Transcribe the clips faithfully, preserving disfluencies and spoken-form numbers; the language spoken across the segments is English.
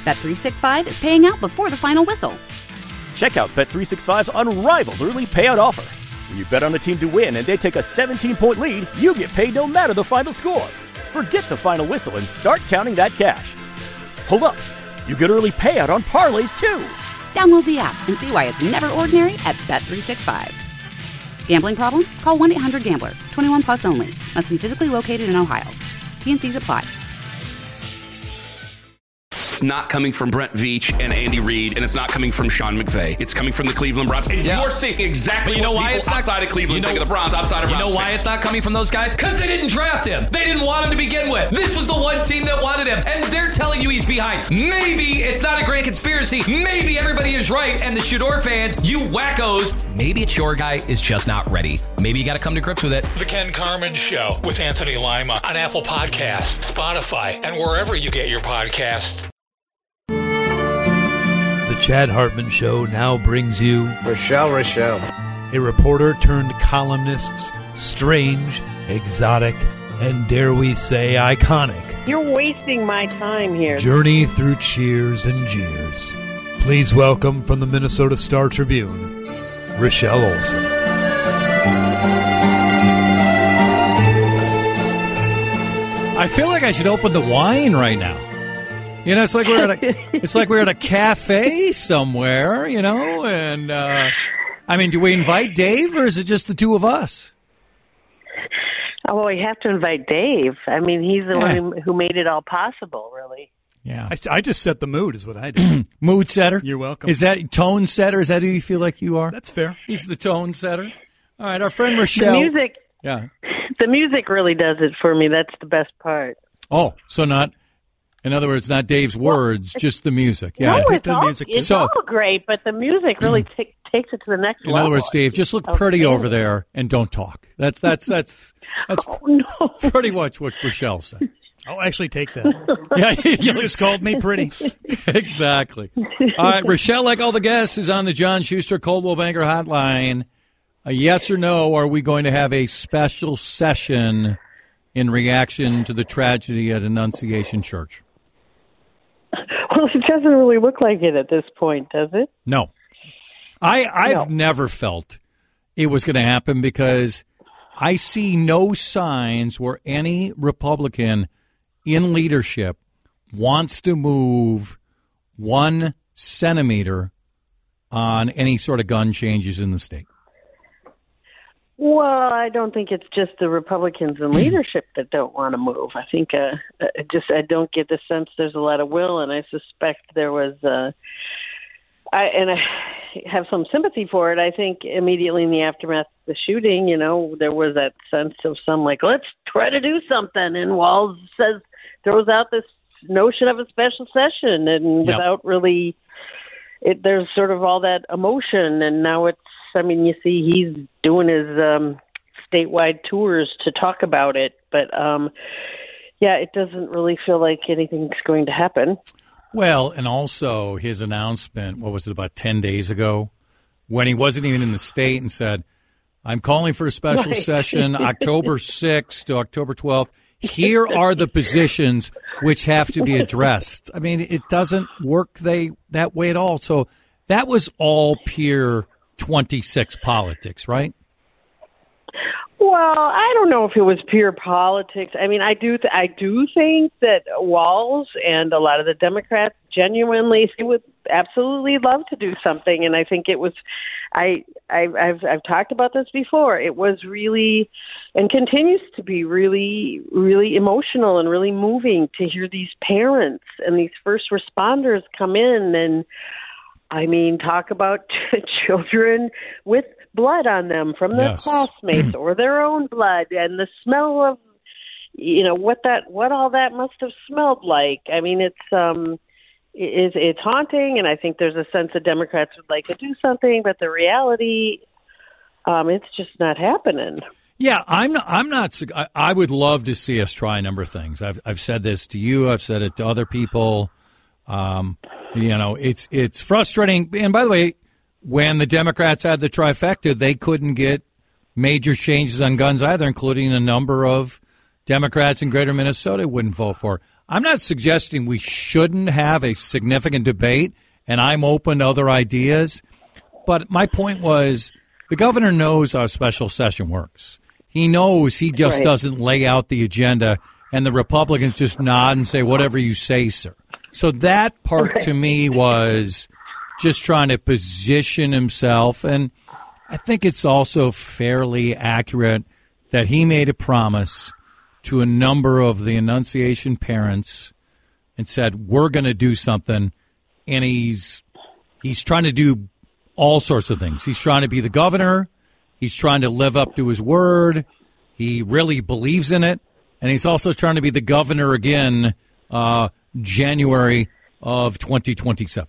Bet three sixty-five is paying out before the final whistle. Check out Bet three sixty-five's unrivaled early payout offer. When you bet on a team to win and they take a seventeen-point lead, you get paid no matter the final score. Forget the final whistle and start counting that cash. Hold up. You get early payout on parlays, too. Download the app and see why it's never ordinary at Bet three sixty-five. Gambling problem? Call one eight hundred gambler. twenty-one plus only. Must be physically located in Ohio. T and C's apply. It's not coming from Brent Veach and Andy Reid, and it's not coming from Sean McVay. It's coming from the Cleveland Browns. And yeah. you're seeing exactly you know what why people it's not, outside of Cleveland you know, think of the Browns, outside of You Browns know why fans. it's not coming from those guys? Because they didn't draft him. They didn't want him to begin with. This was the one team that wanted him, and they're telling you he's behind. Maybe it's not a great conspiracy. Maybe everybody is right, and the Shador fans, you wackos, maybe it's your guy is just not ready. Maybe you got to come to grips with it. The Ken Carman Show with Anthony Lima on Apple Podcasts, Spotify, and wherever you get your podcasts. The Chad Hartman Show now brings you Rochelle Rochelle, a reporter turned columnist's strange, exotic, and dare we say iconic You're wasting my time here. journey through cheers and jeers. Please welcome from the Minnesota Star Tribune, Rochelle Olson. I feel like I should open the wine right now. You know, it's like we're at a, it's like we're at a cafe somewhere, you know, and, uh, I mean, do we invite Dave or is it just the two of us? Oh, well, we have to invite Dave. I mean, he's the Yeah. one who made it all possible, really. Yeah. I, I just set the mood is what I did. Mood setter? You're welcome. Is that tone setter? Is that who you feel like you are? That's fair. He's the tone setter. All right, our friend Rochelle. The music, Yeah. the music really does it for me. That's the best part. Oh, so not, in other words, not Dave's words, just the music. Yeah. No, it's, the all, music it's too. all great, but the music really t- takes it to the next In level. other words, Dave, just look pretty over there and don't talk. That's that's that's that's Oh, no. pretty much what Rochelle said. I'll actually take that. Yeah, You just called me pretty. Exactly. All right, Rochelle, like all the guests, is on the John Schuster Coldwell Banker Hotline. A yes or no, are we going to have a special session in reaction to the tragedy at Annunciation Church? Well, it doesn't really look like it at this point, does it? No. I, I've No. never felt it was going to happen because I see no signs where any Republican in leadership wants to move one centimeter on any sort of gun changes in the state. Well, I don't think it's just the Republicans in leadership that don't want to move. I think uh, uh, just I don't get the sense there's a lot of will, and I suspect there was. Uh, I and I have some sympathy for it. I think immediately in the aftermath of the shooting, you know, there was that sense of some like, let's try to do something, and Walz says throws out this notion of a special session, and Yep. without really, it there's sort of all that emotion, and now it's. I mean, you see, he's doing his um, statewide tours to talk about it, but um, yeah, it doesn't really feel like anything's going to happen. Well, and also his announcement, what was it, about ten days ago, when he wasn't even in the state and said, I'm calling for a special Right. session October sixth to October twelfth. Here are the positions which have to be addressed. I mean, it doesn't work they that way at all. So that was all pure twenty-six politics, right? Well, I don't know if it was pure politics. I mean, I do, th- I do think that Walz and a lot of the Democrats genuinely would absolutely love to do something, and I think it was. I, I I've I've talked about this before. It was really, and continues to be really, really emotional and really moving to hear these parents and these first responders come in and. I mean, talk about children with blood on them from their Yes. classmates or their own blood, and the smell of, you know, what that, what all that must have smelled like. I mean, it's um, it's it's haunting, and I think there's a sense that Democrats would like to do something, but the reality, um, it's just not happening. Yeah, I'm not, I'm not. I, I would love to see us try a number of things. I've I've said this to you. I've said it to other people. Um, you know, it's it's frustrating. And by the way, when the Democrats had the trifecta, they couldn't get major changes on guns either, including a number of Democrats in Greater Minnesota wouldn't vote for. I'm not suggesting we shouldn't have a significant debate, and I'm open to other ideas. But my point was the governor knows how a special session works. He knows he just right. doesn't lay out the agenda, and the Republicans just nod and say, whatever you say, sir. So that part okay. to me was just trying to position himself. And I think it's also fairly accurate that he made a promise to a number of the Annunciation parents and said, we're going to do something. And he's he's trying to do all sorts of things. He's trying to be the governor. He's trying to live up to his word. He really believes in it. And he's also trying to be the governor again uh, January of twenty twenty-seven.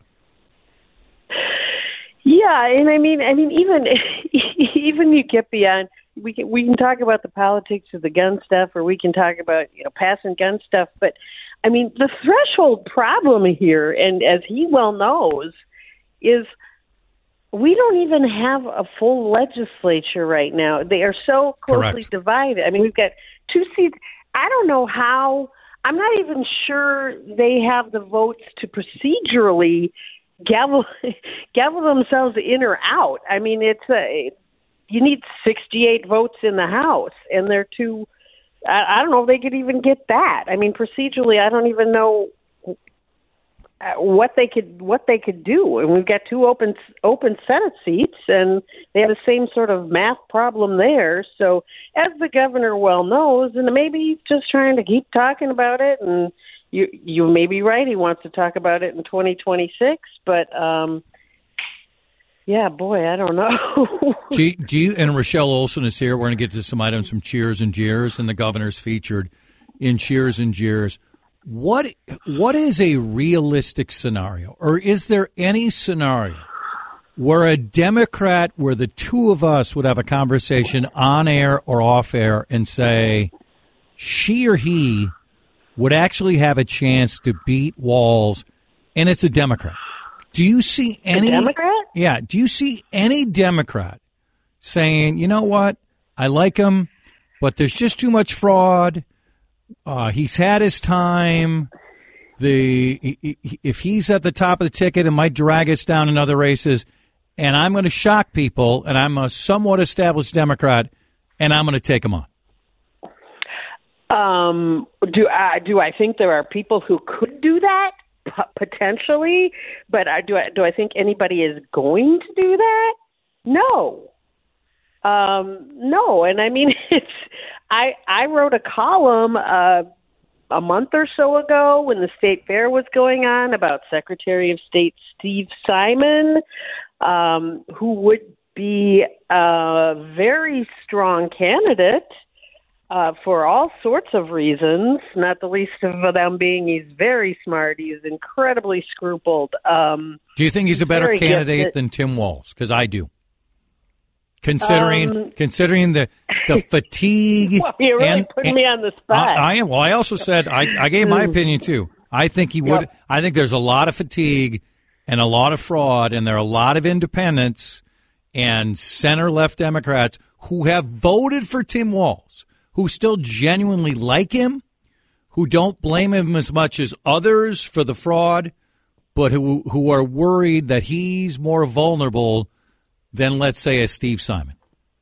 Yeah, and I mean, I mean, even even you get beyond, we can we can talk about the politics of the gun stuff, or we can talk about you know passing gun stuff. But I mean, the threshold problem here, and as he well knows, is we don't even have a full legislature right now. They are so closely Correct. divided. I mean, we've got two seats. I don't know how. I'm not even sure they have the votes to procedurally gavel gavel themselves in or out. I mean, it's a you need sixty-eight votes in the House, and they're two. I, I don't know if they could even get that. I mean, procedurally, I don't even know what they could what they could do. And we've got two open open Senate seats, and they have the same sort of math problem there. So, as the governor well knows, and maybe he's just trying to keep talking about it, and you you may be right. He wants to talk about it in twenty twenty-six, but um, yeah, boy, I don't know. do, you, do you and Rochelle Olson is here. We're going to get to some items from Cheers and Jeers, and the governor's featured in Cheers and Jeers. What what is a realistic scenario, or is there any scenario where a Democrat, where the two of us would have a conversation on air or off air and say she or he would actually have a chance to beat Walz, and it's a Democrat? Do you see any a Democrat? Yeah, do you see any Democrat saying, you know what, I like him, but there's just too much fraud. Uh, he's had his time. The he, he, if he's at the top of the ticket, it might drag us down in other races. And I'm going to shock people, and I'm a somewhat established Democrat, and I'm going to take him on. Um, do I do I think there are people who could do that P- potentially? But I, do I do I think anybody is going to do that? No. Um, no, and I mean it's. I, I wrote a column uh, a month or so ago when the State Fair was going on about Secretary of State Steve Simon, um, who would be a very strong candidate uh, for all sorts of reasons, not the least of them being he's very smart. He's incredibly scrupled. Um, do you think he's a better candidate gifted. than Tim Walz? Because I do. Considering um, considering the the fatigue, well, you're really and, putting and, me on the spot. I, I am. Well, I also said I, I gave my opinion too. I think he would. Yep. I think there's a lot of fatigue and a lot of fraud, and there are a lot of independents and center left Democrats who have voted for Tim Walz, who still genuinely like him, who don't blame him as much as others for the fraud, but who who are worried that he's more vulnerable than, let's say, a Steve Simon.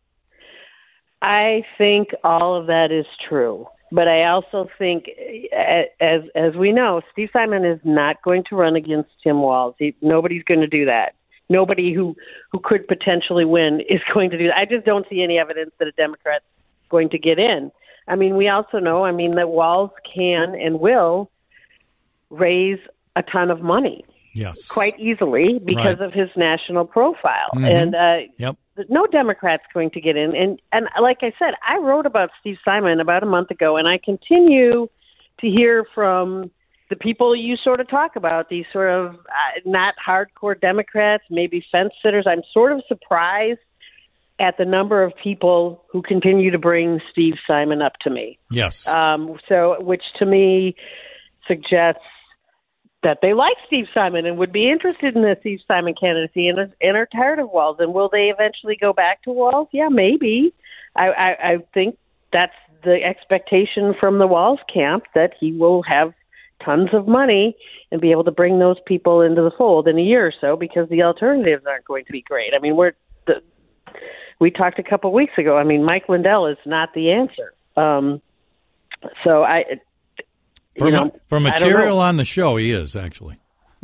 I think all of that is true. But I also think, as as we know, Steve Simon is not going to run against Tim Walz. He, nobody's going to do that. Nobody who, who could potentially win is going to do that. I just don't see any evidence that a Democrat's going to get in. I mean, we also know, I mean, that Walz can and will raise a ton of money. Yes, quite easily because right. of his national profile. Mm-hmm. And uh, yep. no Democrat's going to get in. And, and like I said, I wrote about Steve Simon about a month ago, and I continue to hear from the people you sort of talk about, these sort of uh, not hardcore Democrats, maybe fence sitters. I'm sort of surprised at the number of people who continue to bring Steve Simon up to me. Yes. Um, so, which to me suggests that they like Steve Simon and would be interested in the Steve Simon candidacy and, and are tired of Walz. And will they eventually go back to Walz? Yeah, maybe. I, I, I think that's the expectation from the Walz camp, that he will have tons of money and be able to bring those people into the fold in a year or so, because the alternatives aren't going to be great. I mean, we're the, we talked a couple of weeks ago. I mean, Mike Lindell is not the answer. Um, so I, for, you know, for material on the show, he is actually.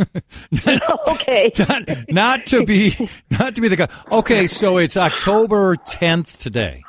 Okay. not, not to be, not to be the guy. Okay, so it's October tenth today.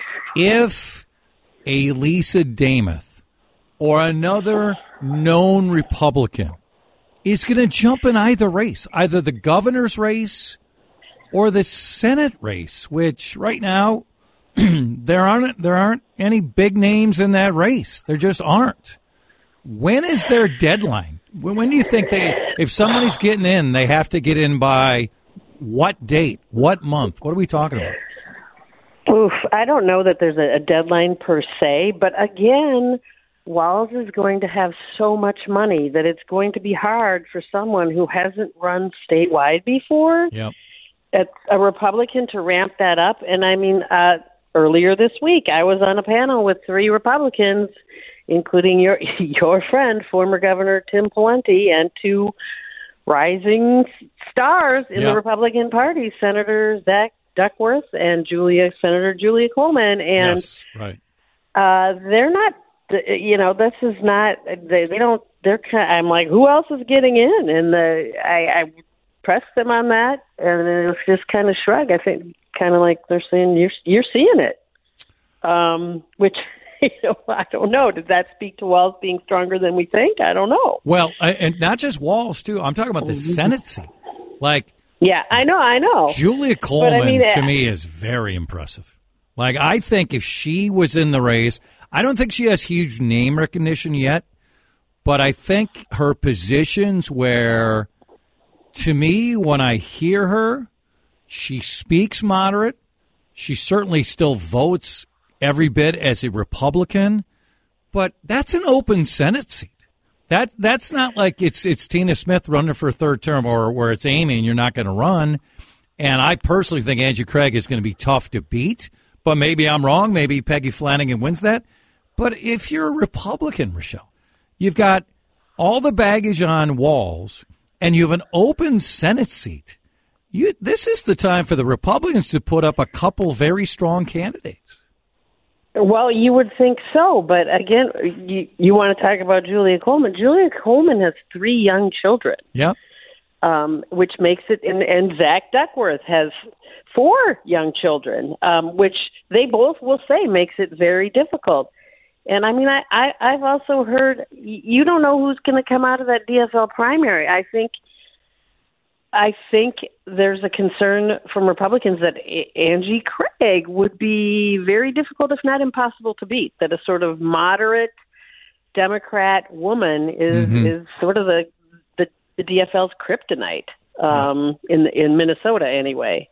If a Lisa Damath or another known Republican is going to jump in either race, either the governor's race or the Senate race, which right now there aren't there aren't any big names in that race. There just aren't. When is their deadline? When, when do you think they, if somebody's getting in, they have to get in by what date, what month? What are we talking about? Oof, I don't know that there's a, a deadline per se, but again, Walz is going to have so much money that it's going to be hard for someone who hasn't run statewide before, yep. a, a Republican, to ramp that up. And I mean, uh, earlier this week, I was on a panel with three Republicans, including your your friend, former Governor Tim Pawlenty, and two rising stars in yep. the Republican Party, Senator Zach Duckworth and Julia, Senator Julia Coleman. And yes, right. uh, they're not, you know, this is not, they, they don't, they're kind of, I'm like, who else is getting in? And the I, I pressed them on that, and it was just kind of shrug. I think kind of like they're saying, you're, you're seeing it, um, which, you know, I don't know. Did that speak to Walz being stronger than we think? I don't know. Well, and not just Walz, too. I'm talking about the Senate seat. Like, yeah, I know, I know. Julia Coleman, I mean, to me, is very impressive. Like, I think if she was in the race, I don't think she has huge name recognition yet, but I think her positions where, to me, when I hear her, she speaks moderate. She certainly still votes every bit as a Republican, but that's an open Senate seat. That that's not like it's it's Tina Smith running for a third term, or where it's Amy and you're not going to run. And I personally think Angie Craig is going to be tough to beat, but maybe I'm wrong. Maybe Peggy Flanagan wins that. But if you're a Republican, Rochelle, you've got all the baggage on Walz, and you have an open Senate seat. You, this is the time for the Republicans to put up a couple very strong candidates. Well, you would think so, but again, you, you want to talk about Julia Coleman. Julia Coleman has three young children. Yeah. Um, which makes it, and, and Zach Duckworth has four young children, um, which they both will say makes it very difficult. And I mean, I, I, I've also heard, you don't know who's going to come out of that D F L primary. I think I think there's a concern from Republicans that Angie Craig would be very difficult, if not impossible, to beat. That a sort of moderate Democrat woman is mm-hmm. is sort of the, the the D F L's kryptonite um, in in Minnesota, anyway.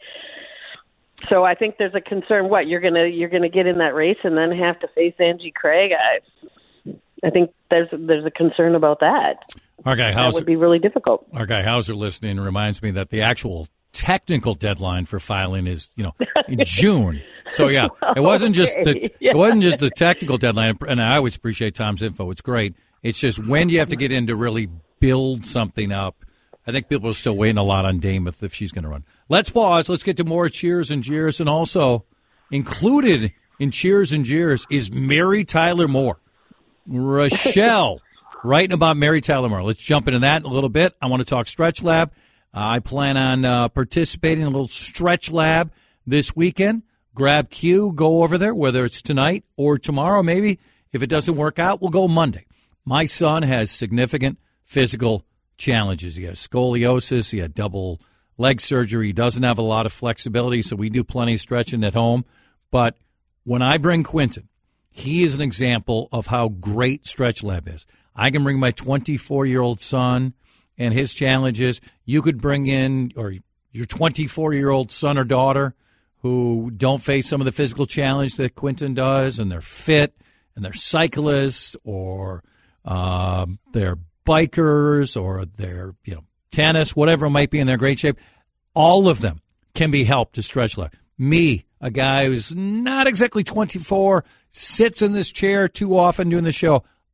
So I think there's a concern. What you're gonna you're gonna get in that race and then have to face Angie Craig. I I think there's there's a concern about that. Our guy that Hauser, would be really difficult. Our guy Hauser listening reminds me that the actual technical deadline for filing is, you know, in June. So yeah, it wasn't just the yeah. it wasn't just the technical deadline. And I always appreciate Tom's info. It's great. It's just when do you have to get in to really build something up? I think people are still waiting a lot on Damath if she's going to run. Let's pause. Let's get to more cheers and jeers, and also included in cheers and jeers is Mary Tyler Moore. Rochelle. Writing about Mary Tyler Moore. Let's jump into that in a little bit. I want to talk Stretch Lab. Uh, I plan on uh, participating in a little Stretch Lab this weekend. Grab Q, go over there, whether it's tonight or tomorrow. Maybe if it doesn't work out, we'll go Monday. My son has significant physical challenges. He has scoliosis. He had double leg surgery. He doesn't have a lot of flexibility, so we do plenty of stretching at home. But when I bring Quentin, he is an example of how great Stretch Lab is. I can bring my twenty-four-year-old son and his challenges. You could bring in or your twenty-four-year-old son or daughter who don't face some of the physical challenge that Quentin does, and they're fit, and they're cyclists, or uh, they're bikers, or they're, you know, tennis, whatever it might be, and they're in great shape. All of them can be helped to Stretch Lab. Me, a guy who's not exactly twenty-four, sits in this chair too often doing the show,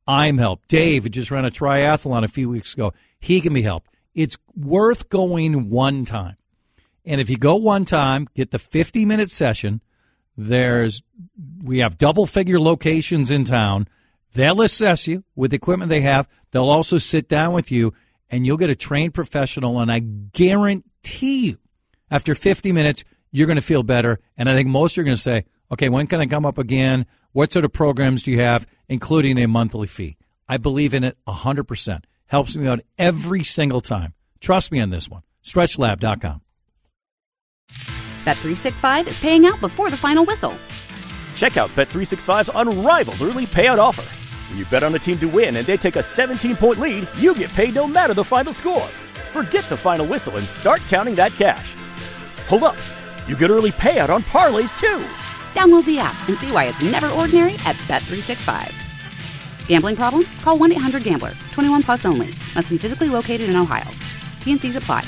I'm helped. Dave just ran a triathlon a few weeks ago. He can be helped. It's worth going one time. And if you go one time, get the fifty-minute session. There's we have double-figure locations in town. They'll assess you with the equipment they have. They'll also sit down with you, and you'll get a trained professional, and I guarantee you, after fifty minutes, you're going to feel better. And I think most are going to say, okay, when can I come up again? What sort of programs do you have, including a monthly fee? I believe in it one hundred percent. Helps me out every single time. Trust me on this one. stretch lab dot com. Bet three sixty-five is paying out before the final whistle. Check out Bet three sixty-five's unrivaled early payout offer. When you bet on a team to win and they take a seventeen-point lead, you get paid no matter the final score. Forget the final whistle and start counting that cash. Hold up. You get early payout on parlays, too. Download the app and see why it's never ordinary at Bet three sixty-five. Gambling problem? Call one eight hundred gambler. twenty-one plus only. Must be physically located in Ohio. T N Cs apply.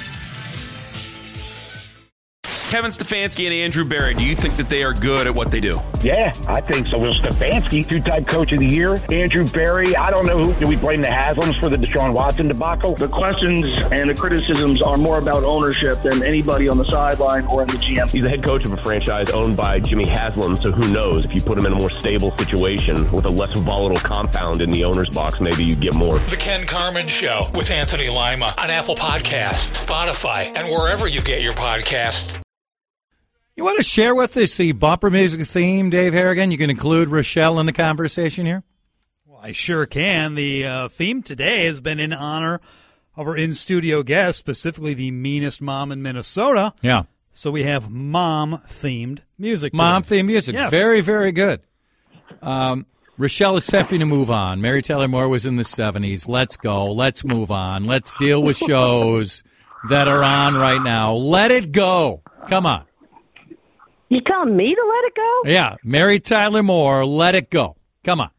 Kevin Stefanski and Andrew Berry, do you think that they are good at what they do? Yeah, I think so. Will Stefanski, two-time coach of the year. Andrew Berry, I don't know who. Do we blame the Haslams for the Deshaun Watson debacle? The questions and the criticisms are more about ownership than anybody on the sideline or in the G M. He's the head coach of a franchise owned by Jimmy Haslam, so who knows? If you put him in a more stable situation with a less volatile compound in the owner's box, maybe you'd get more. The Ken Carman Show with Anthony Lima on Apple Podcasts, Spotify, and wherever you get your podcasts. You want to share with us the bumper music theme, Dave Harrigan? You can include Rochelle in the conversation here? Well, I sure can. The uh, theme today has been in honor of our in-studio guest, specifically the meanest mom in Minnesota. Yeah. So we have mom-themed music today. Mom-themed music. Yes. Very, very good. Um, Rochelle, it's time for you to move on. Mary Tyler Moore was in the seventies. Let's go. Let's move on. Let's deal with shows that are on right now. Let it go. Come on. You telling me to let it go? Yeah, Mary Tyler Moore, let it go. Come on.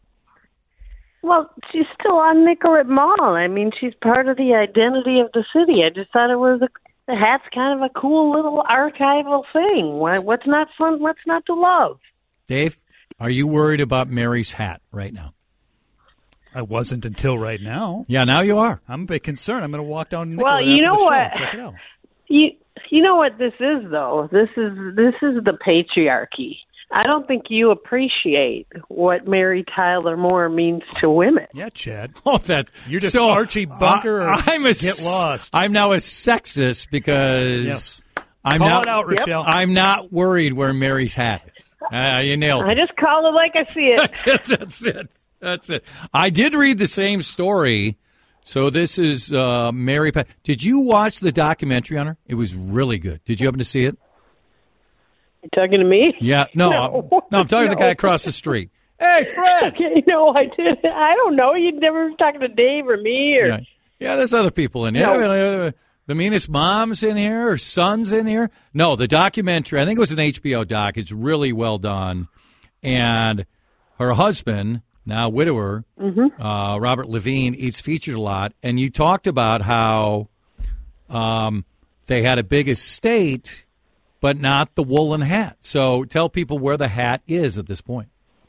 Well, she's still on Nicollet Mall. I mean, she's part of the identity of the city. I just thought it was a, the hat's kind of a cool little archival thing. Why, what's not fun? What's not to love? Dave, are you worried about Mary's hat right now? I wasn't until right now. Yeah, now you are. I'm a bit concerned. I'm going to walk down Nicollet Well, you know after the what? show. Check it out. You you know what this is, though? This is this is the patriarchy. I don't think you appreciate what Mary Tyler Moore means to women. Yeah, Chad. Oh, that you're just so, Archie Bunker. Uh, I'm a, get lost. I'm now a sexist because yes. I'm Call not. it out, Rochelle. I'm not worried where Mary's hat is. Uh, you nailed it. I just call it like I see it. That's it. That's it. I did read the same story. So this is uh, Mary Pat. Did you watch the documentary on her? It was really good. Did you happen to see it? You talking to me? Yeah. No. No, I'm, no, I'm talking no. to the guy across the street. Hey, Fred. Okay, no, I didn't. I don't know. You'd never talking to Dave or me or. Yeah, yeah there's other people in here. No. I mean, uh, the meanest mom's in here or son's in here. No, the documentary. I think it was an H B O doc. It's really well done, and her husband, now widower, mm-hmm. uh, Robert Levine, eats featured a lot. And you talked about how um, they had a big estate, but not the woolen hat. So tell people where the hat is at this point.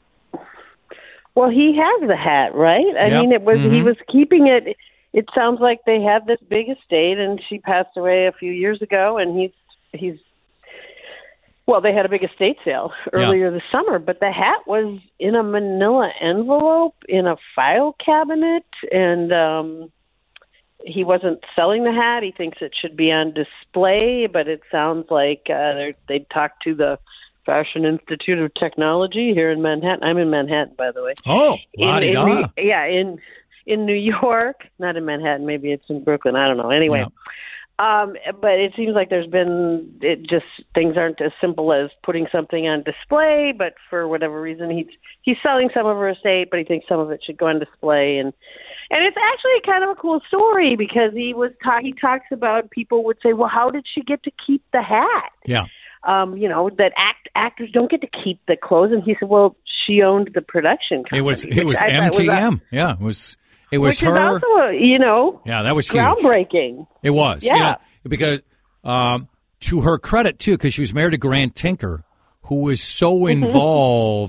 Well, he has the hat, right? I Yep. mean, it was Mm-hmm. he was keeping it. It sounds like they had this big estate, and she passed away a few years ago, and he's he's. Well, they had a big estate sale earlier this summer, but the hat was in a manila envelope in a file cabinet, and um, he wasn't selling the hat. He thinks it should be on display, but it sounds like uh, they talked to the Fashion Institute of Technology here in Manhattan. I'm in Manhattan, by the way. Oh, in, in la-di-da. New, yeah, in in New York, not in Manhattan. Maybe it's in Brooklyn. I don't know. Anyway. Yeah. Um, but it seems like there's been it just things aren't as simple as putting something on display. But for whatever reason, he's he's selling some of her estate, but he thinks some of it should go on display. And and it's actually kind of a cool story because he was ta- he talks about people would say, well, how did she get to keep the hat? Yeah. Um, you know that act actors don't get to keep the clothes. And he said, well, she owned the production company. It was it was I M thought T M. was a, yeah, it was it was which her. is also, you know, yeah, that was huge. groundbreaking. It was. Yeah. You know, because um, to her credit, too, because she was married to Grant Tinker, who was so involved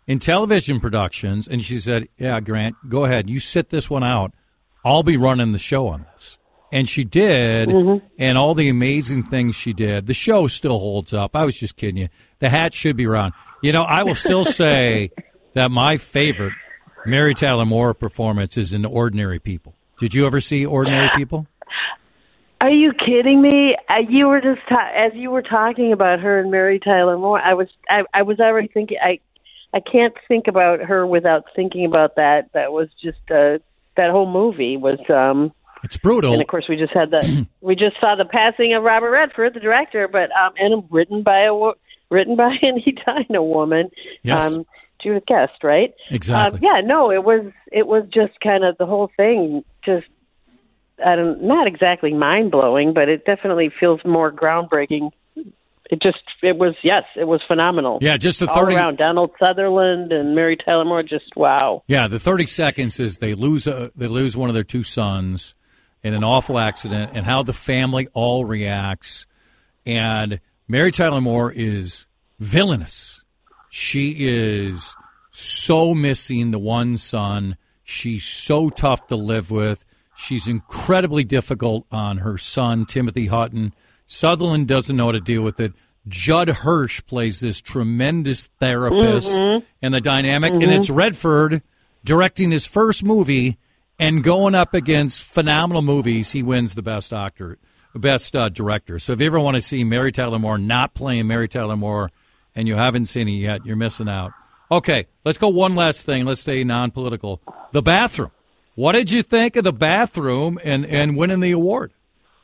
in television productions, and she said, yeah, Grant, go ahead. You sit this one out. I'll be running the show on this. And she did, mm-hmm. and all the amazing things she did. The show still holds up. I was just kidding you. The hat should be round. You know, I will still say that my favorite Mary Tyler Moore performance is in Ordinary People. Did you ever see Ordinary People? Are you kidding me? Uh, you were just ta- as you were talking about her and Mary Tyler Moore. I was I, I was already thinking. I I can't think about her without thinking about that. That was just uh, that whole movie was. Um, It's brutal. And of course, we just had the we just saw the passing of Robert Redford, the director, but um, and written by a written by an Edina woman, yes. um, Judith Guest, right? Exactly. Um, yeah, no, it was it was just kind of the whole thing, just I don't not exactly mind blowing, but it definitely feels more groundbreaking. It just it was yes, it was phenomenal. Yeah, just the all thirty around Donald Sutherland and Mary Tyler Moore, just wow. Yeah, the thirty seconds is they lose a, they lose one of their two sons in an awful accident, and how the family all reacts. And Mary Tyler Moore is villainous. She is so missing the one son. She's so tough to live with. She's incredibly difficult on her son, Timothy Hutton. Sutherland doesn't know how to deal with it. Judd Hirsch plays this tremendous therapist, mm-hmm. and the dynamic. Mm-hmm. And it's Redford directing his first movie and going up against phenomenal movies. He wins the best actor, best uh, director. So if you ever want to see Mary Tyler Moore not playing Mary Tyler Moore and you haven't seen it yet, you're missing out. Okay, let's go one last thing. Let's stay non-political. The Bathroom. What did you think of The Bathroom and, and winning the award?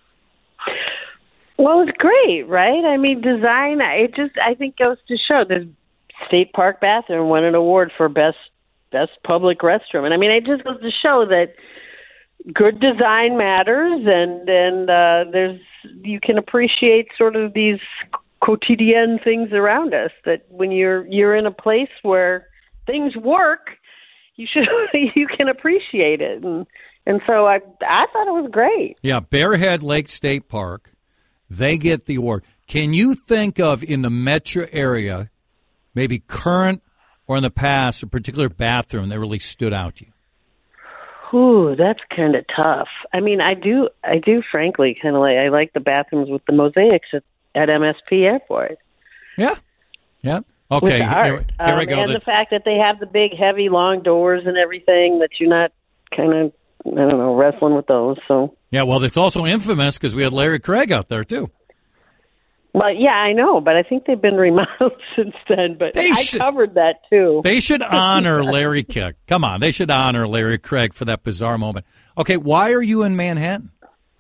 Well, it's great, right? I mean, design, it just, I think, goes to show the State Park Bathroom won an award for best best public restroom. And I mean, it just goes to show that good design matters, and, and uh, there's, you can appreciate sort of these quotidian things around us, that when you're, you're in a place where things work, you should, you can appreciate it. And, and so I, I thought it was great. Yeah. Bearhead Lake State Park, they get the award. Can you think of, in the metro area, maybe current or in the past, a particular bathroom that really stood out to you? Ooh, that's kind of tough. I mean, I do, I do, frankly, kind of like, I like the bathrooms with the mosaics at, at M S P Airport. Yeah, yeah. Okay, here, here, here um, we go. And the, the fact that they have the big, heavy, long doors and everything, that you're not kind of, I don't know, wrestling with those. So yeah, well, it's also infamous because we had Larry Craig out there too. Well, yeah, I know, but I think they've been remodeled since then. But they I should, covered that too. They should honor Larry Craig. Come on, they should honor Larry Craig for that bizarre moment. Okay, why are you in Manhattan?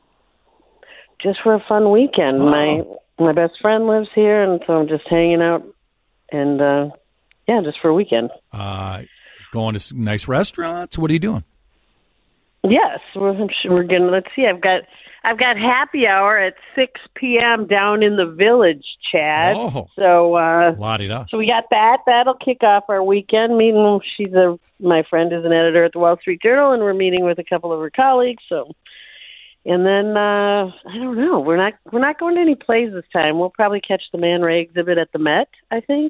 Just for a fun weekend. Oh. My my best friend lives here, and so I'm just hanging out, and uh, yeah, just for a weekend. Uh, going to some nice restaurants. What are you doing? Yes, we're we're gonna. Let's see. I've got. I've got happy hour at six p.m. down in the Village, Chad. Oh, so uh, la-di-da. So we got that. That'll kick off our weekend meeting. She's a my friend is an editor at the Wall Street Journal, and we're meeting with a couple of her colleagues. So, and then uh, I don't know. We're not we're not going to any plays this time. We'll probably catch the Man Ray exhibit at the Met, I think,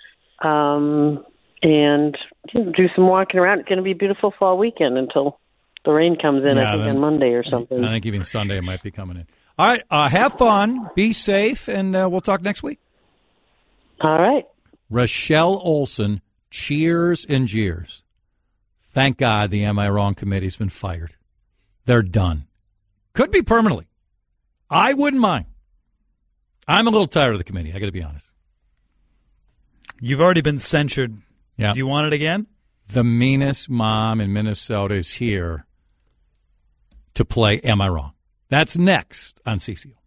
um, and do some walking around. It's going to be a beautiful fall weekend until the rain comes in, yeah, I think, then, on Monday or something. I think even Sunday it might be coming in. All right, uh, have fun, be safe, and uh, we'll talk next week. All right. Rochelle Olson, cheers and jeers. Thank God the Am I Wrong committee's been fired. They're done. Could be permanently. I wouldn't mind. I'm a little tired of the committee, I got to be honest. You've already been censured. Yeah. Do you want it again? The meanest mom in Minnesota is here to play Am I Wrong? That's next on C C O.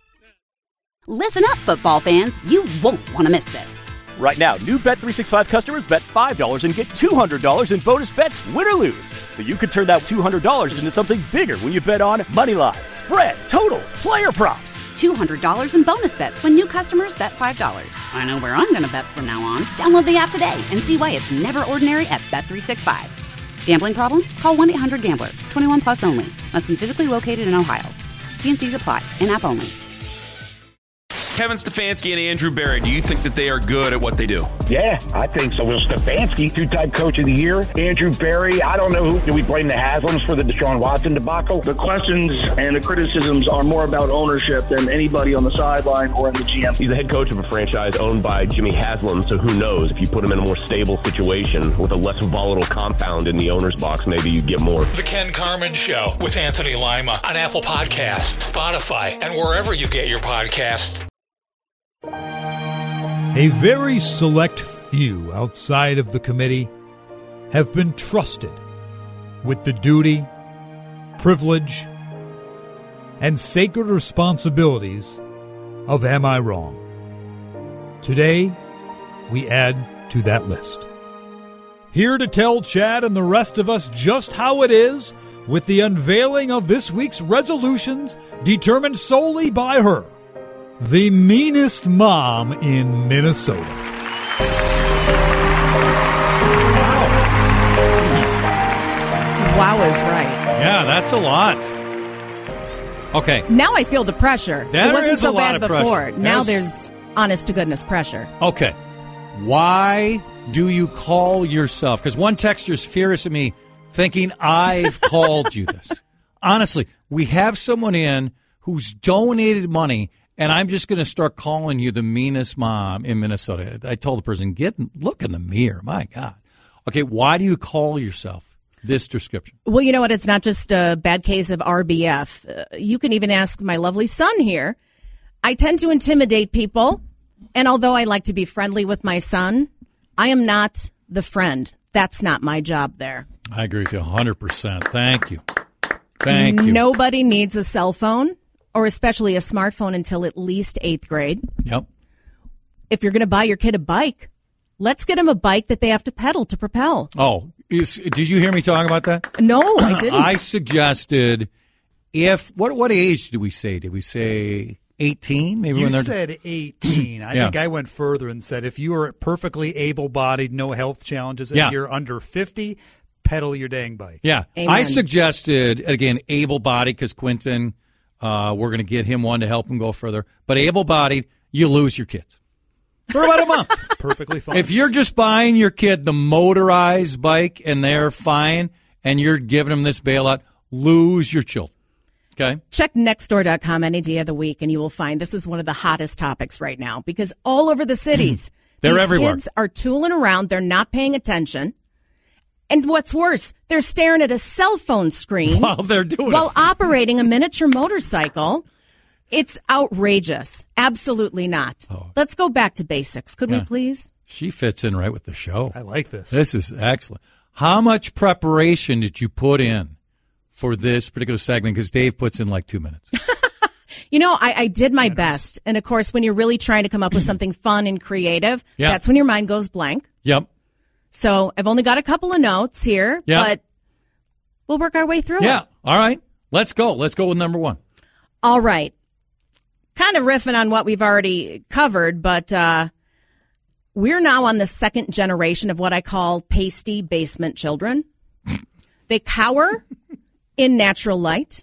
Listen up, football fans. You won't want to miss this. Right now, new Bet three sixty-five customers bet five dollars and get two hundred dollars in bonus bets, win or lose. So you could turn that two hundred dollars into something bigger when you bet on moneyline, spread, totals, player props. two hundred dollars in bonus bets when new customers bet five dollars. I know where I'm going to bet from now on. Download the app today and see why it's never ordinary at Bet three sixty-five. Gambling problem? Call one eight hundred gambler. twenty-one plus only. Must be physically located in Ohio. T and C's apply. In-app only. Kevin Stefanski and Andrew Berry, do you think that they are good at what they do? Yeah, I think so. Will Stefanski, two-time coach of the year. Andrew Berry, I don't know who. Do we blame the Haslams for the Deshaun Watson debacle? The questions and the criticisms are more about ownership than anybody on the sideline or in the G M. He's the head coach of a franchise owned by Jimmy Haslam, so who knows? If you put him in a more stable situation with a less volatile compound in the owner's box, maybe you get more. The Ken Carman Show with Anthony Lima on Apple Podcasts, Spotify, and wherever you get your podcasts. A very select few outside of the committee have been trusted with the duty, privilege, and sacred responsibilities of Am I Wrong? Today, we add to that list. Here to tell Chad and the rest of us just how it is with the unveiling of this week's resolutions determined solely by her, the meanest mom in Minnesota. Wow is right. Yeah, that's a lot. Okay. Now I feel the pressure. There it wasn't is so a lot bad of before. pressure. Now There's- there's honest to goodness pressure. Okay. Why do you call yourself? Because one texter's furious at me thinking I've called you this. Honestly, we have someone in who's donated money, and I'm just going to start calling you the meanest mom in Minnesota. I told the person, get look in the mirror. My God. Okay, why do you call yourself this description? Well, you know what? It's not just a bad case of R B F. Uh, you can even ask my lovely son here. I tend to intimidate people, and although I like to be friendly with my son, I am not the friend. That's not my job there. I agree with you one hundred percent. Thank you. Thank you. Nobody needs a cell phone, or especially a smartphone, until at least eighth grade. Yep. If you're going to buy your kid a bike, let's get him a bike that they have to pedal to propel. Oh, is, did you hear me talking about that? No, I didn't. I suggested if, what what age did we say? Did we say eighteen? Maybe You when they're said eighteen. I Yeah. think I went further and said if you are perfectly able-bodied, no health challenges, and Yeah. you're under fifty, pedal your dang bike. Yeah. Amen. I suggested, again, able-bodied, because Quentin, uh, we're going to get him one to help him go further. But able-bodied, you lose your kids for about a month. Perfectly fine. If you're just buying your kid the motorized bike and they're fine, and you're giving them this bailout, lose your children. Okay? Check nextdoor dot com any day of the week, and you will find this is one of the hottest topics right now, because all over the cities, They're these everywhere. kids are tooling around. They're not paying attention. And what's worse, they're staring at a cell phone screen While they're doing while it. operating a miniature motorcycle. It's outrageous. Absolutely not. Let's go back to basics. Could Yeah. we please? She fits in right with the show. I like this. This is excellent. How much preparation did you put in for this particular segment? Because Dave puts in like two minutes. You know, I, I did my best. And of course, when you're really trying to come up with something fun and creative, Yeah. that's when your mind goes blank. Yep. So I've only got a couple of notes here, Yeah. but we'll work our way through Yeah. it. All right. Let's go. Let's go with number one. All right. Kind of riffing on what we've already covered, but uh, we're now on the second generation of what I call pasty basement children. They cower in natural light.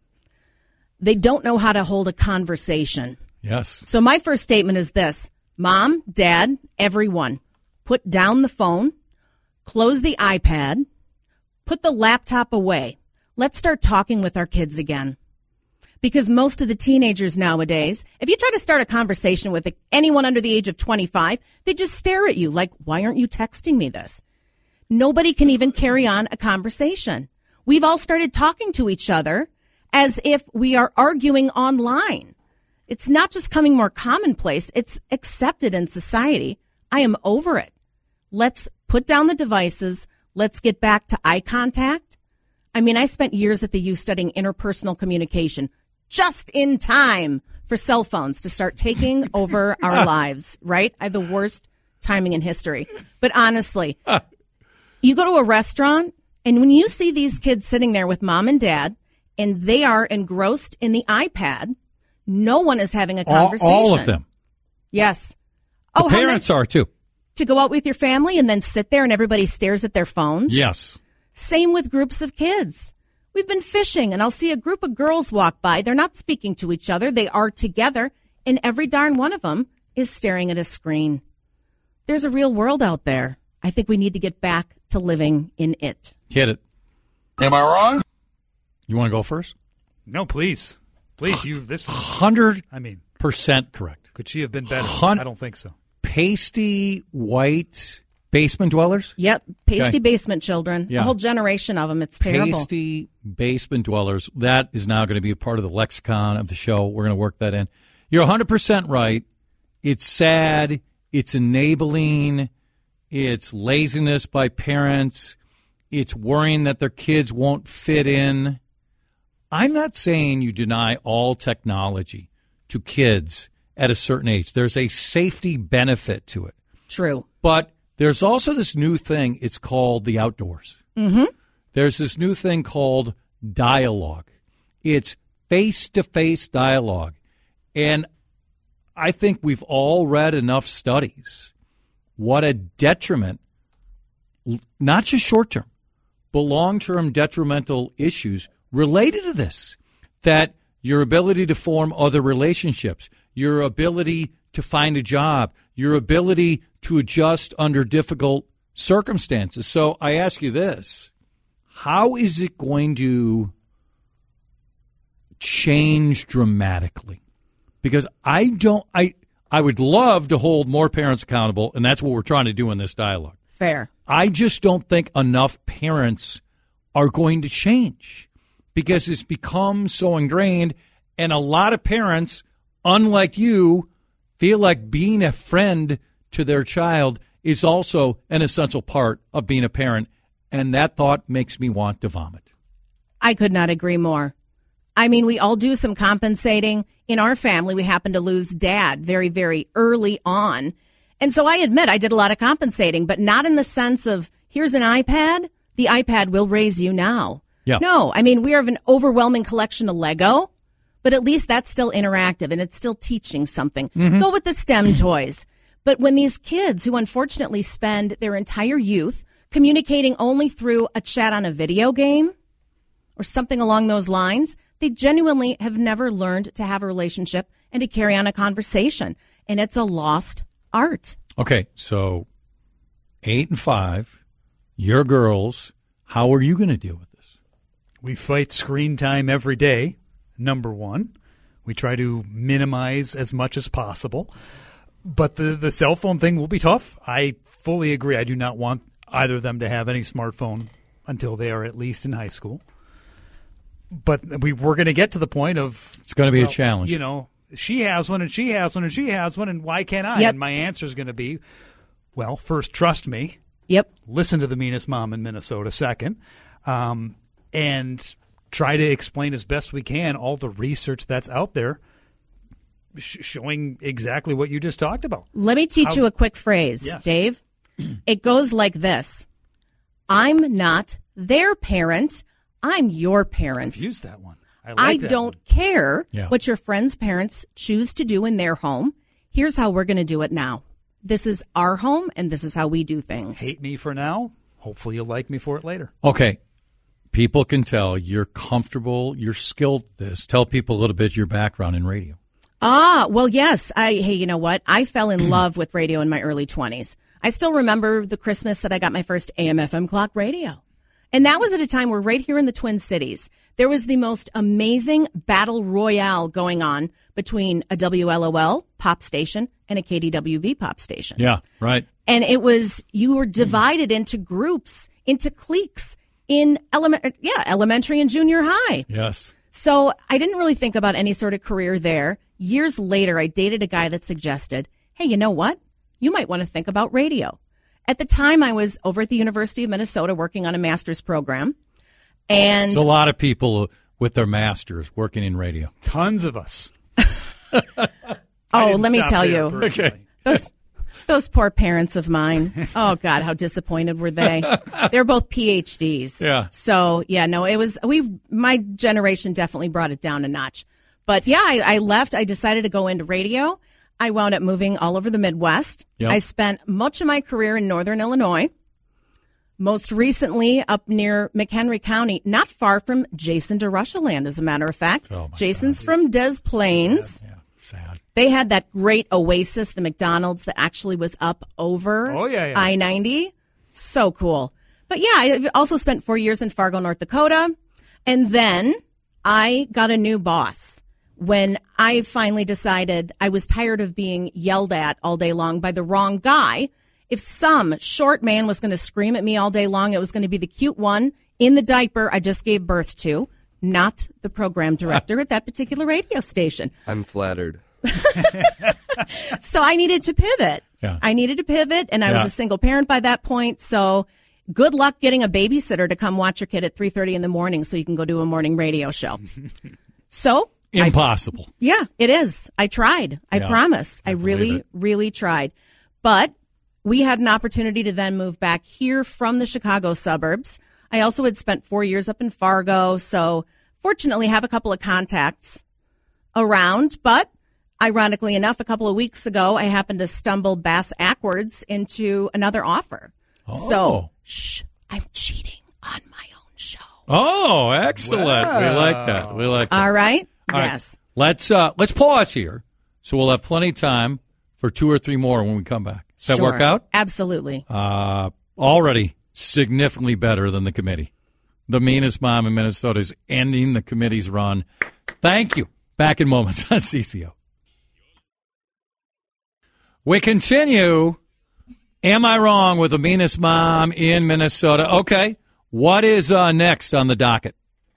They don't know how to hold a conversation. Yes. So my first statement is this: Mom, Dad, everyone, put down the phone, close the iPad, put the laptop away. Let's start talking with our kids again. Because most of the teenagers nowadays, if you try to start a conversation with anyone under the age of twenty-five, they just stare at you like, why aren't you texting me this? Nobody can even carry on a conversation. We've all started talking to each other as if we are arguing online. It's not just coming more commonplace, it's accepted in society. I am over it. Let's put down the devices. Let's get back to eye contact. I mean, I spent years at the U studying interpersonal communication, just in time for cell phones to start taking over our lives, right? I have the worst timing in history. But honestly, you go to a restaurant, and when you see these kids sitting there with mom and dad, and they are engrossed in the iPad, no one is having a All, conversation. all of them. Yes. The Oh, how parents nice are too. to go out with your family and then sit there and everybody stares at their phones? Yes. Same with groups of kids. We've been fishing, and I'll see a group of girls walk by. They're not speaking to each other. They are together and every darn one of them is staring at a screen. There's a real world out there. I think we need to get back to living in it. Hit it. Am I wrong? You want to go first? No, please. Please, you. This is one hundred I mean, percent correct. Could she have been better? Hun- I don't think so. Pasty white basement dwellers? Yep, pasty Okay. basement children. Yeah. A whole generation of them. It's terrible. Pasty basement dwellers. That is now going to be a part of the lexicon of the show. We're going to work that in. You're one hundred percent right. It's sad. It's enabling. It's laziness by parents. It's worrying that their kids won't fit in. I'm not saying you deny all technology to kids at a certain age. There's a safety benefit to it. True. But there's also this new thing. It's called the outdoors. Mm-hmm. There's this new thing called dialogue. It's face-to-face dialogue. And I think we've all read enough studies what a detriment, not just short-term, but long-term detrimental issues related to this, that your ability to form other relationships, your ability to find a job, your ability to adjust under difficult circumstances. So I ask you this, how is it going to change dramatically? Because I don't, I, I would love to hold more parents accountable, and that's what we're trying to do in this dialogue. Fair. I just don't think enough parents are going to change because it's become so ingrained, and a lot of parents, unlike you, feel like being a friend to their child is also an essential part of being a parent, and that thought makes me want to vomit. I could not agree more. I mean, we all do some compensating. In our family, we happen to lose dad very, very early on. And so I admit I did a lot of compensating, but not in the sense of, here's an iPad. The iPad will raise you now. Yeah. No, I mean, we have an overwhelming collection of Lego, but at least that's still interactive and it's still teaching something. Mm-hmm. Go with the STEM toys. But when these kids who unfortunately spend their entire youth communicating only through a chat on a video game or something along those lines, they genuinely have never learned to have a relationship and to carry on a conversation. And it's a lost art. Okay, so eight and five, your girls, how are you going to deal with this? We fight screen time every day, number one. We try to minimize as much as possible. But the, the cell phone thing will be tough. I fully agree. I do not want either of them to have any smartphone until they are at least in high school. But we, we're going to get to the point of... It's going to be well, a challenge. You know, she has one and she has one and she has one, and why can't I? Yep. And my answer is going to be, well, first, trust me. Yep. Listen to the meanest mom in Minnesota second. Um, and try to explain as best we can all the research that's out there sh- showing exactly what you just talked about. Let me teach How- you a quick phrase, Yes. Dave. It goes like this. I'm not their parent. I'm your parent. I've used that one. I, like I that don't one. care Yeah. what your friends' parents choose to do in their home. Here's how we're going to do it now. This is our home, and this is how we do things. Hate me for now. Hopefully you'll like me for it later. Okay, people can tell you're comfortable, you're skilled at this. Tell people a little bit your background in radio. Ah, well, yes. I hey, you know what? I fell in love with radio in my early twenties. I still remember the Christmas that I got my first A M F M clock radio. And that was at a time where right here in the Twin Cities, there was the most amazing battle royale going on between a W L O L pop station and a K D W B pop station. Yeah, right. And it was, you were divided into groups, into cliques in element, yeah, elementary and junior high. Yes. So I didn't really think about any sort of career there. Years later, I dated a guy that suggested, hey, you know what? You might want to think about radio. At the time, I was over at the University of Minnesota working on a master's program. And There's a lot of people with their masters working in radio. Tons of us. oh, let me stop tell there you, personally. those those poor parents of mine. Oh God, how disappointed were they? They're both P H Ds. Yeah. So yeah, no, it was we. My generation definitely brought it down a notch. But yeah, I, I left. I decided to go into radio. I wound up moving all over the Midwest. Yep. I spent much of my career in Northern Illinois. Most recently up near McHenry County, not far from Jason DeRusha land, as a matter of fact. Oh, my Jason's from Des Plaines. Yeah, sad. They had that great Oasis, the McDonald's that actually was up over oh, yeah, yeah. I ninety. So cool. But yeah, I also spent four years in Fargo, North Dakota. And then I got a new boss when I finally decided I was tired of being yelled at all day long by the wrong guy. If some short man was going to scream at me all day long, it was going to be the cute one in the diaper I just gave birth to, not the program director at that particular radio station. I'm flattered. So I needed to pivot. Yeah. I needed to pivot, and I Yeah. was a single parent by that point. So good luck getting a babysitter to come watch your kid at three thirty in the morning so you can go do a morning radio show. So Impossible. I, yeah, it is. I tried. I Yeah. promise. I, I really, it. really tried. But we had an opportunity to then move back here from the Chicago suburbs. I also had spent four years up in Fargo. So fortunately have a couple of contacts around. But ironically enough, a couple of weeks ago, I happened to stumble bass backwards into another offer. Oh. So, shh, I'm cheating on my own show. Oh, excellent. Wow. We like that. We like that. All right? All right. Yes. Let's uh, let's pause here, so we'll have plenty of time for two or three more when we come back. Does that Sure. work out? Absolutely. Uh, already significantly better than the committee. The meanest mom in Minnesota is ending the committee's run. Thank you. Back in moments on C C O. We continue. Am I wrong with the meanest mom in Minnesota? Okay. What is uh, next on the docket?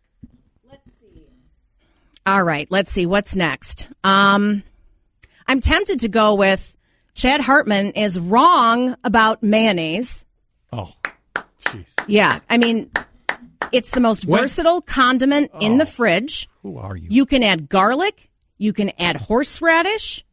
All right, let's see what's next. Um, I'm tempted to go with Chad Hartman is wrong about mayonnaise. Oh, jeez. Yeah, I mean, it's the most When- versatile condiment in the fridge. Who are you? You can add garlic. You can add horseradish.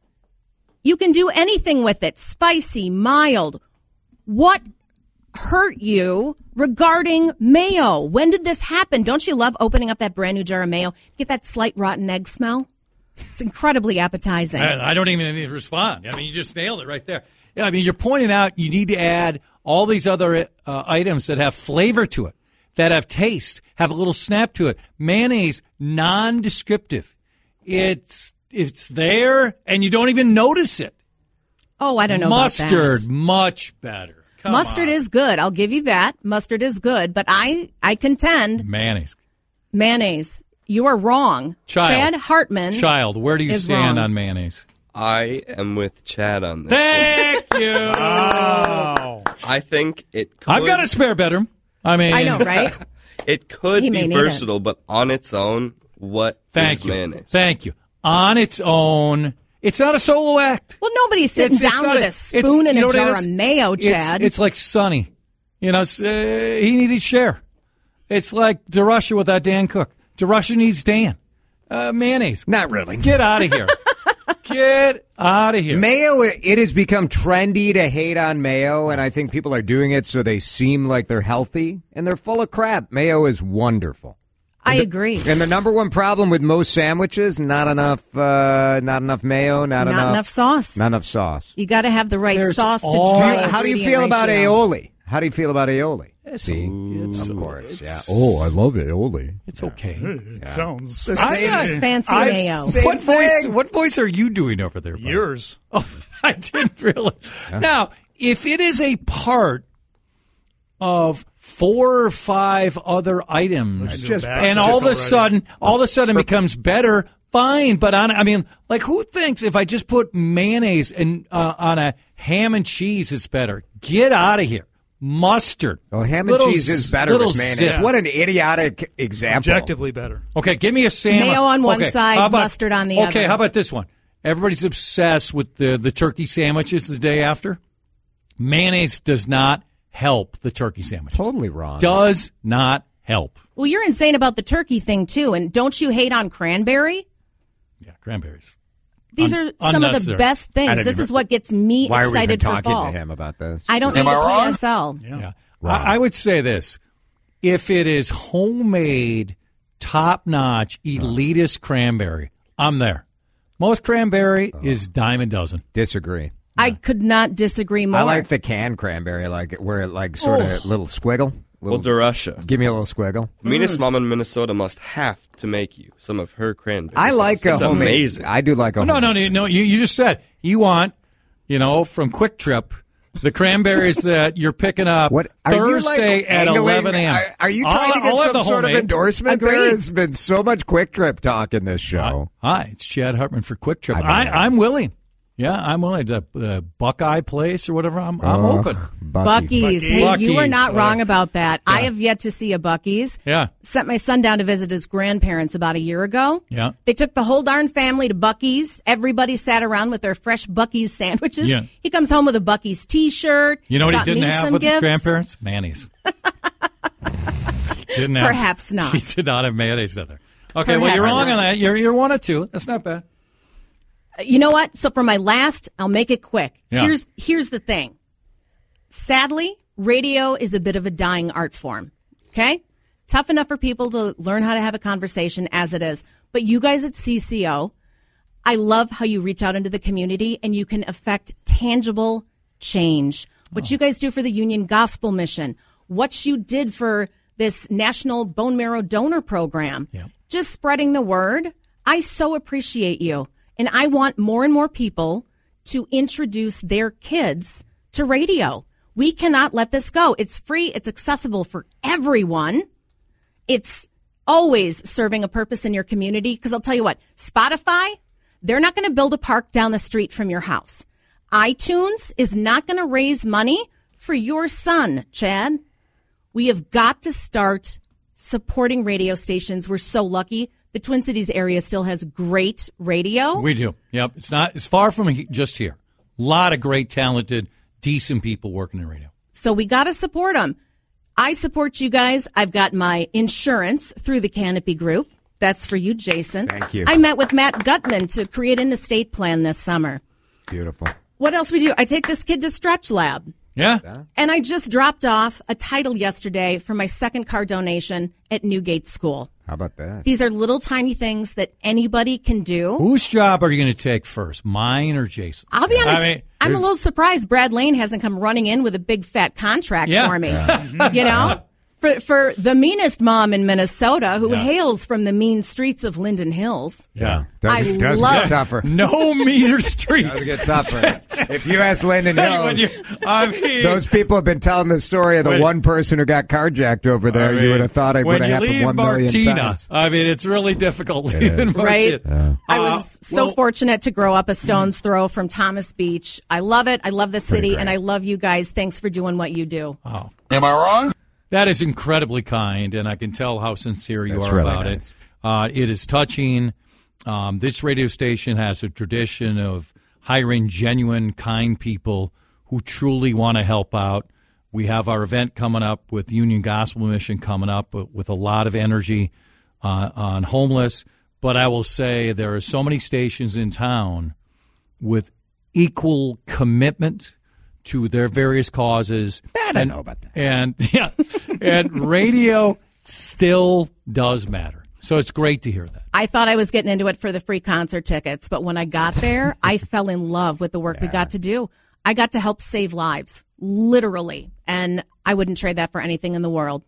You can do anything with it. Spicy, mild. What hurt you regarding mayo? When did this happen? Don't you love opening up that brand new jar of mayo? Get that slight rotten egg smell? It's incredibly appetizing. I, I don't even need to respond. I mean, you just nailed it right there. Yeah, I mean, you're pointing out you need to add all these other uh, items that have flavor to it, that have taste, have a little snap to it. Mayonnaise, non-descriptive. It's it's there, and you don't even notice it. Oh, I don't know Mustard, about that. much better. Come Mustard on. is good. I'll give you that. Mustard is good. But I, I contend Mayonnaise. mayonnaise. You are wrong. Child. Chad Hartman. Child, where do you is stand wrong. on mayonnaise? I am with Chad on this. Thank you. Oh. I think it could. I've got a spare bedroom. I mean, I know, right? It could He may be need it. versatile, but on its own, what Thank is you. mayonnaise? Thank you. On its own, it's not a solo act. Well, nobody's sitting It's- it's down not with a- a spoon it's- and you know a what it jar is? of mayo, It's- Chad. It's, like Sonny. You know, it's, uh, he needed share. It's like DeRusha without Dan Cook. DeRusha needs Dan. Uh, mayonnaise. Not really. Get out of here. Get out of here. Mayo, it has become trendy to hate on mayo, and I think people are doing it so they seem like they're healthy, and they're full of crap. Mayo is wonderful. I agree. And the number one problem with most sandwiches, not enough uh, not enough mayo, not, Not enough, enough sauce. Not enough sauce. You got to have the right There's sauce to all- do Do you- the how do you ingredient feel about ratio. aioli? How do you feel about aioli? It's See, it's- of course, it's- yeah. Oh, I love aioli. It's okay. It sounds The I- same- I- Fancy I- mayo. Same What voice? thing. What voice are you doing over there? Buddy? yours. Oh, I didn't really. Now, if it is a part of four or five other items, It's just- and Just all of a already. sudden, all of a sudden it becomes better, fine. But on, I mean, like, who thinks if I just put mayonnaise and uh, on a ham and cheese, it's better? Get out of here. Mustard. Oh, ham and Little cheese is z- better little with mayonnaise. zip. What an idiotic example. Objectively better. Okay, give me a salmon. Mayo on one Okay, side, how about- mustard on the Okay, other. how about this one? Everybody's obsessed with the, the turkey sandwiches the day after. Mayonnaise does not help the turkey sandwich. Totally wrong. Does not help. Well, you're insane about the turkey thing, too. And don't you hate on cranberry? Yeah, cranberries. These Un- are some of the unnecessary. best I things. didn't This even- is what gets me Why are we even excited for talking fall. to him about this? I don't Am need I a wrong? P S L. Yeah. Wrong. I, I would say this. If it is homemade, top-notch, elitist cranberry, I'm there. Most cranberry is dime a dozen. Disagree. I could not disagree more. I like the canned cranberry, like where it like sort of Oh. little squiggle. Well, DeRusha. Give me a little squiggle. Meanest Mm. mom in Minnesota must have to make you some of her cranberries. I like a It's homemade. amazing. I do like a Oh, no, no, no, no. You, you just said you want, you know, from Quick Trip, the cranberries that you're picking up What are you, like, Thursday at angling- eleven a.m. Are, are you I'll- trying to get I'll have some the sort of homemade. endorsement? Agreed. There has been so much Quick Trip talk in this show. Hi, it's Chad Hartman for Quick Trip. I I, know. I'm willing. Yeah, I'm willing to uh, Buckeye Place or whatever. I'm, I'm Ugh, open. Buc-ee's. Hey, Buc-ee's. you are not Uh, wrong about that. I yeah. have yet to see a Buc-ee's. Yeah. Sent my son down to visit his grandparents about a year ago. Yeah. They took the whole darn family to Buc-ee's. Everybody sat around with their fresh Buc-ee's sandwiches. Yeah. He comes home with a Buc-ee's T-shirt. You know what got he didn't me have some with gifts. his grandparents? Mayonnaise. didn't have, Perhaps not. He did not have mayonnaise in there. Okay, well, Perhaps you're wrong not. on that. You're, you're one or two. That's not bad. You know what? So for my last, I'll make it quick. Yeah. Here's here's the thing. Sadly, radio is a bit of a dying art form. Okay? Tough enough for people to learn how to have a conversation as it is. But you guys at C C O, I love how you reach out into the community and you can affect tangible change. What you guys do for the Union Gospel Mission, what you did for this National Bone Marrow Donor Program, just spreading the word. I so appreciate you. And I want more and more people to introduce their kids to radio. We cannot let this go. It's free. It's accessible for everyone. It's always serving a purpose in your community. Because I'll tell you what, Spotify, they're not going to build a park down the street from your house. iTunes is not going to raise money for your son, Chad. We have got to start supporting radio stations. We're so lucky. The Twin Cities area still has great radio. We do. Yep. It's not. It's far from he- just here. A lot of great, talented, decent people working in radio. So we got to support them. I support you guys. I've got my insurance through the Canopy Group. That's for you, Jason. Thank you. I met with Matt Gutman to create an estate plan this summer. Beautiful. What else we do? I take this kid to Stretch Lab. Yeah. And I just dropped off a title yesterday for my second car donation at Newgate School. How about that? These are little tiny things that anybody can do. Whose job are you going to take first, mine or Jason? I'll be honest, I mean, I'm a there's- little surprised Brad Lane hasn't come running in with a big fat contract Yeah. for me. Yeah. You know? For for the meanest mom in Minnesota who Yeah. hails from the mean streets of Linden Hills. Yeah. Does, I does love- get tougher. No meter streets. Does get tougher. If you ask Linden When Hills, you- I mean, those people have been telling the story of the When- one person who got carjacked over there. I mean, you would have thought it would when have you happened leave one million Martina, times. I mean, it's really difficult leaving Right? Martina. I Uh, was so well- fortunate to grow up a stone's throw from Thomas Beach. I love it. I love the city, and I love you guys. Thanks for doing what you do. Oh. Am I wrong? That is incredibly kind, and I can tell how sincere you That's are really about nice. it. Uh, it is touching. Um, this radio station has a tradition of hiring genuine, kind people who truly want to help out. We have our event coming up with Union Gospel Mission coming up with, with a lot of energy uh, on homeless. But I will say there are so many stations in town with equal commitment to their various causes. I don't and, know about that. And yeah, and radio still does matter. So it's great to hear that. I thought I was getting into it for the free concert tickets, but when I got there, I fell in love with the work we got to do. I got to help save lives, literally, and I wouldn't trade that for anything in the world.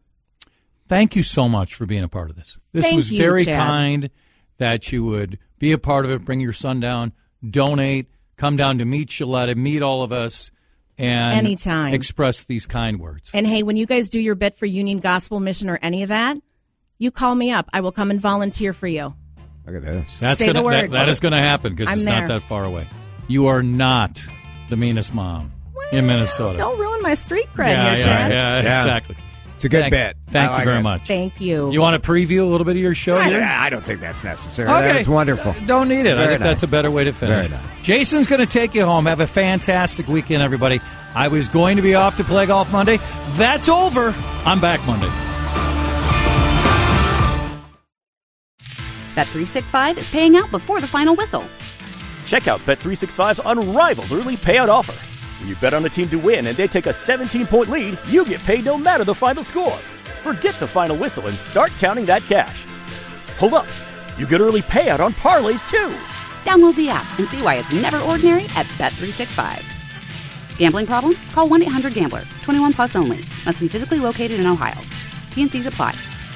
Thank you so much for being a part of this. This Thank was you, very Chad. kind that you would be a part of it, bring your son down, donate, come down to meet Shaletta, meet all of us, and Anytime. express these kind words. And hey, when you guys do your bit for Union Gospel Mission or any of that, you call me up. I will come and volunteer for you. Look at this. That's Say gonna, the word. That, that is going to happen because I'm it's there. not that far away. You are not the meanest mom in Minnesota. Don't ruin my street cred yeah, here, yeah, Chad. yeah, Yeah. exactly. It's a good Thank- bit. Thank I you like very it. much. Thank you. You want to preview a little bit of your show here? I, I don't think that's necessary. Okay. That's wonderful. Don't need it. I Very think that's a nice. better way to finish. Very nice. Jason's going to take you home. Have a fantastic weekend, everybody. I was going to be off to play golf Monday. That's over. I'm back Monday. Bet three sixty-five is paying out before the final whistle. Check out Bet three sixty-five's unrivaled early payout offer. When you bet on a team to win and they take a seventeen-point lead, you get paid no matter the final score. Forget the final whistle and start counting that cash. Hold up. You get early payout on parlays, too. Download the app and see why it's never ordinary at Bet three sixty-five. Gambling problem? Call one eight hundred gambler. twenty-one plus only. Must be physically located in Ohio. T N Cs apply.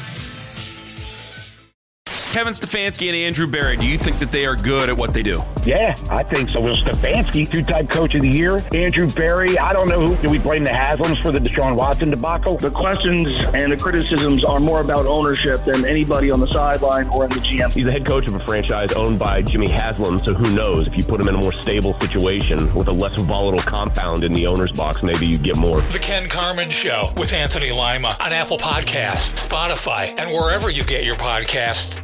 Kevin Stefanski and Andrew Berry, do you think that they are good at what they do? Yeah, I think so. Will Stefanski, two-time coach of the year. Andrew Berry, I don't know who. Do we blame the Haslams for the Deshaun Watson debacle? The questions and the criticisms are more about ownership than anybody on the sideline or in the G M. He's the head coach of a franchise owned by Jimmy Haslam, so who knows? If you put him in a more stable situation with a less volatile compound in the owner's box, maybe you get more. The Ken Carman Show with Anthony Lima on Apple Podcasts, Spotify, and wherever you get your podcasts.